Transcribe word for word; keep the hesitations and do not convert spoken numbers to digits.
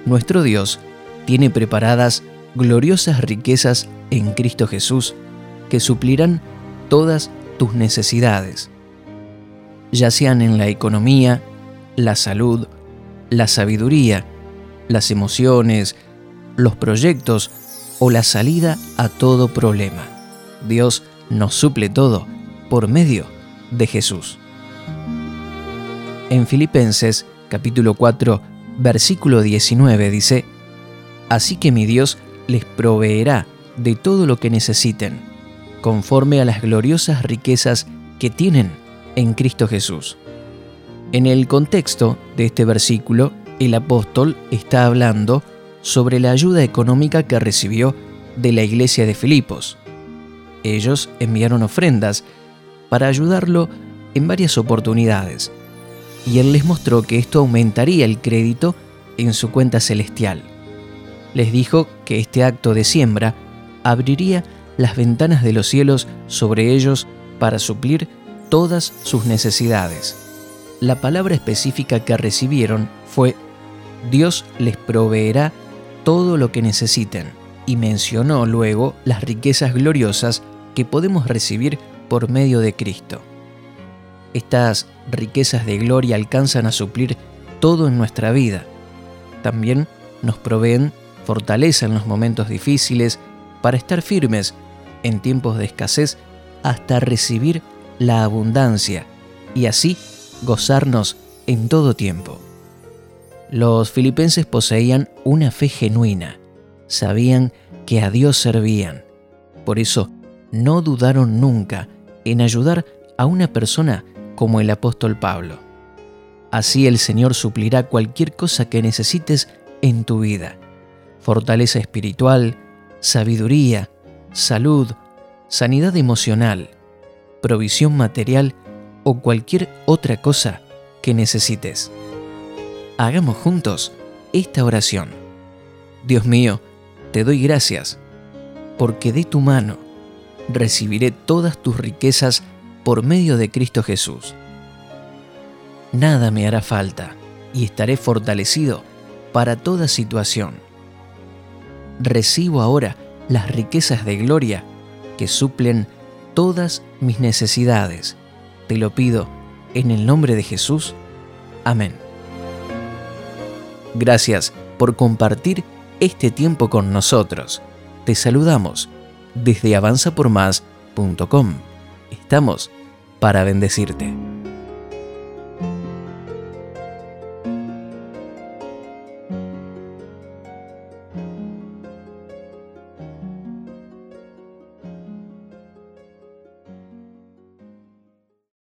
Nuestro Dios tiene preparadas gloriosas riquezas en Cristo Jesús que suplirán todas tus necesidades, ya sean en la economía, la salud, la sabiduría, las emociones, los proyectos o la salida a todo problema. Dios nos suple todo por medio de Jesús. En Filipenses capítulo cuatro, versículo diecinueve dice: Así que mi Dios les proveerá de todo lo que necesiten, conforme a las gloriosas riquezas que tienen en Cristo Jesús. En el contexto de este versículo, el apóstol está hablando sobre la ayuda económica que recibió de la iglesia de Filipos. Ellos enviaron ofrendas para ayudarlo en varias oportunidades, y él les mostró que esto aumentaría el crédito en su cuenta celestial. Les dijo que este acto de siembra abriría las ventanas de los cielos sobre ellos para suplir todas sus necesidades. La palabra específica que recibieron fue: Dios les proveerá todo lo que necesiten, y mencionó luego las riquezas gloriosas que podemos recibir por medio de Cristo. Estas riquezas de gloria alcanzan a suplir todo en nuestra vida. También nos proveen fortaleza en los momentos difíciles para estar firmes en tiempos de escasez hasta recibir la abundancia y así gozarnos en todo tiempo. Los filipenses poseían una fe genuina, sabían que a Dios servían. Por eso no dudaron nunca en ayudar a una persona como el apóstol Pablo. Así el Señor suplirá cualquier cosa que necesites en tu vida: fortaleza espiritual, sabiduría, salud, sanidad emocional, provisión material o cualquier otra cosa que necesites. Hagamos juntos esta oración. Dios mío, te doy gracias, porque de tu mano recibiré todas tus riquezas por medio de Cristo Jesús. Nada me hará falta y estaré fortalecido para toda situación. Recibo ahora las riquezas de gloria que suplen todas mis necesidades. Te lo pido en el nombre de Jesús. Amén. Gracias por compartir este tiempo con nosotros. Te saludamos desde avanza por más punto com. Estamos para bendecirte.